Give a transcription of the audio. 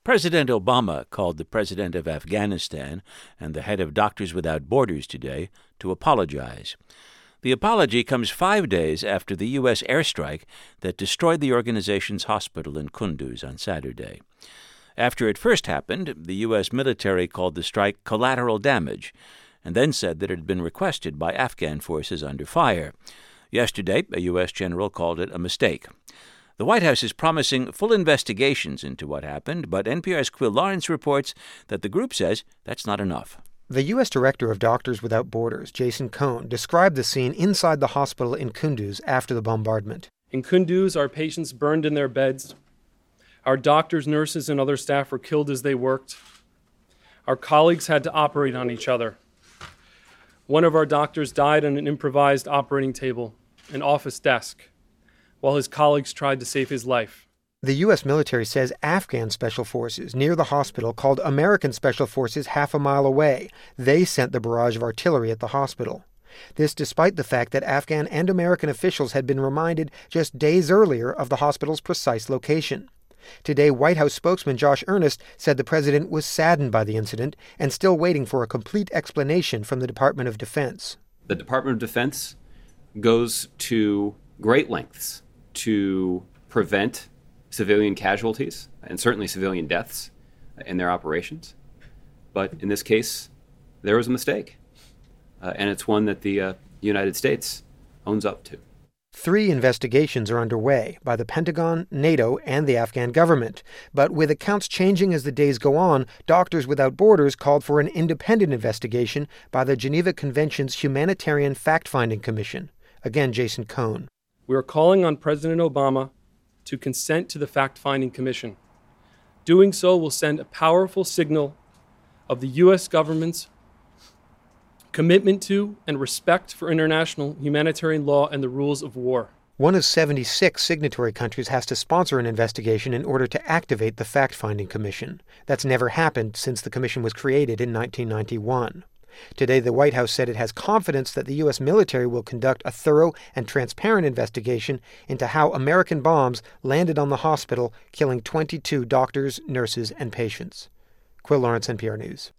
President Obama called the president of Afghanistan and the head of Doctors Without Borders today to apologize. The apology comes 5 days after the U.S. airstrike that destroyed the organization's hospital in Kunduz on Saturday. After it first happened, the U.S. military called the strike collateral damage and then said that it had been requested by Afghan forces under fire. Yesterday, a U.S. general called it a mistake. The White House is promising full investigations into what happened, but NPR's Quill Lawrence reports that the group says that's not enough. The U.S. Director of Doctors Without Borders, Jason Cohn, described the scene inside the hospital in Kunduz after the bombardment. In Kunduz, our patients burned in their beds. Our doctors, nurses, and other staff were killed as they worked. Our colleagues had to operate on each other. One of our doctors died on an improvised operating table, an office desk, while his colleagues tried to save his life. The U.S. military says Afghan special forces near the hospital called American special forces half a mile away. They sent the barrage of artillery at the hospital. This despite the fact that Afghan and American officials had been reminded just days earlier of the hospital's precise location. Today, White House spokesman Josh Earnest said the president was saddened by the incident and still waiting for a complete explanation from the Department of Defense. The Department of Defense goes to great lengths to prevent civilian casualties and certainly civilian deaths in their operations. But in this case, there was a mistake, and it's one that the United States owns up to. 3 investigations are underway by the Pentagon, NATO, and the Afghan government. But with accounts changing as the days go on, Doctors Without Borders called for an independent investigation by the Geneva Convention's Humanitarian Fact-Finding Commission. Again, Jason Cohn. We are calling on President Obama to consent to the fact-finding commission. Doing so will send a powerful signal of the U.S. government's commitment to and respect for international humanitarian law and the rules of war. One of 76 signatory countries has to sponsor an investigation in order to activate the fact-finding commission. That's never happened since the commission was created in 1991. Today, the White House said it has confidence that the U.S. military will conduct a thorough and transparent investigation into how American bombs landed on the hospital, killing 22 doctors, nurses, and patients. Quill Lawrence, NPR News.